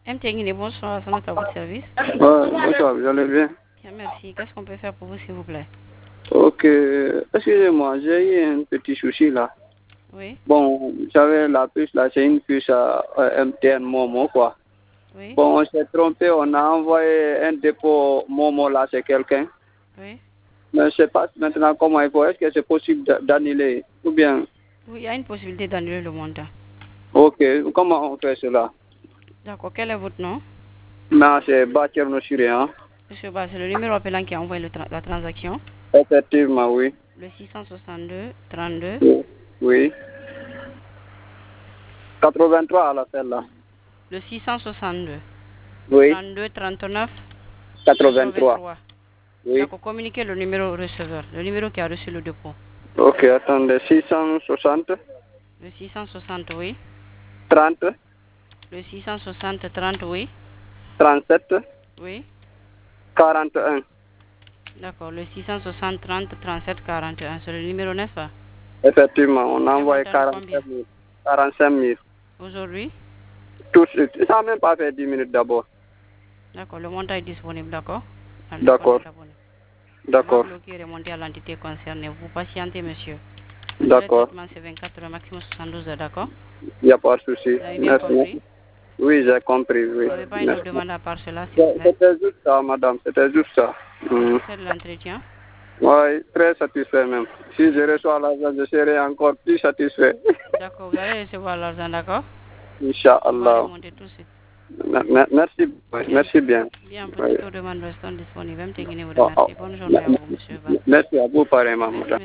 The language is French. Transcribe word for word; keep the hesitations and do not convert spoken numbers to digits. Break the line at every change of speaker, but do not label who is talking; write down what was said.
M. Tenguine, bonsoir, ça à votre service.
Ouais, bonsoir, vous allez bien?
Bien, merci. Qu'est-ce qu'on peut faire pour vous, s'il vous plaît?
Ok, excusez-moi, j'ai eu un petit souci là.
Oui.
Bon, vous savez, la puce là, c'est une puce à euh, M T N Momo, quoi.
Oui.
Bon, on s'est trompé, on a envoyé un dépôt Momo là, c'est quelqu'un.
Oui.
Mais je ne sais pas maintenant comment il faut. Est-ce que c'est possible d'annuler ou bien?
Oui, il y a une possibilité d'annuler le montant.
Ok, comment on fait cela?
D'accord, quel est votre nom?
Non, c'est Bacherno Siré, hein?
Monsieur Bas, c'est le numéro appelant qui a envoyé le tra la transaction.
Effectivement, oui.
Le six cent soixante-deux trente-deux.
Oui. quatre-vingt-trois à la fin là.
Le six cent soixante-deux.
Oui.
trente-deux trente-neuf.
quatre-vingt-trois. Oui.
D'accord, communiquez le numéro au receveur, le numéro qui a reçu le dépôt.
Ok, attendez, six cent soixante.
Le six cent soixante, oui.
trente.
Le six cent soixante trente, oui.
trente-sept.
Oui.
quarante et un.
D'accord, le six cent soixante trente trente-sept quarante et un, c'est le numéro, n'est-ce pas?
Effectivement, on a envoyé quarante-cinq mille. quarante-cinq mille.
Aujourd'hui?
Tout de suite. Ça n'a même pas fait dix minutes d'abord.
D'accord, le montant est disponible, d'accord?
D'accord. D'accord.
On va bloquer et remonter à l'entité concernée. Vous patientez, monsieur.
D'accord.
Le traitement, c'est vingt-quatre heures, maximum soixante-douze heures, d'accord?
Il n'y a pas de souci.
Vous avez bien compris?
Oui, j'ai compris, oui.
Vous n'avez pas une autre demande à part cela, s'il vous plaît?
C'était juste ça, madame, c'était juste ça.
Mmh. C'est de l'entretien?
Oui, très satisfait même. Si je reçois l'argent, je serai encore plus satisfait.
D'accord, vous allez recevoir l'argent, d'accord?
Inch'Allah.
On va remonter tout de suite.
Merci, merci bien.
Bien, pour toute demande, restons disponibles. Même Tenguine vous remercie. Bonne journée à vous, monsieur.
Merci à vous, pareillement.